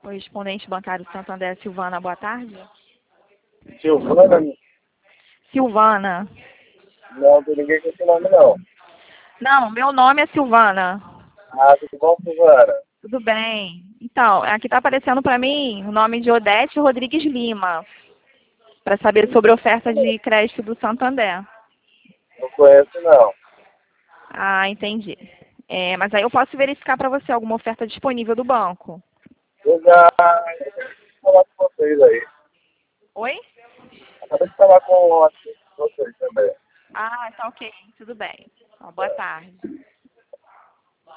Correspondente bancário Santander, Silvana, boa tarde. Silvana? Silvana. Não, tem ninguém com esse nome, não. Não, meu nome é Silvana. Ah, tudo bom, Silvana? Tudo bem. Então, aqui está aparecendo para mim o nome de Odete Rodrigues Lima, para saber sobre oferta de crédito do Santander. Não conheço, não. Ah, entendi. Mas aí eu posso verificar para você alguma oferta disponível do banco. Eu já falar com vocês aí. Oi? Acabei de falar com vocês também. Ah, tá ok. Tudo bem. Ó, boa tarde.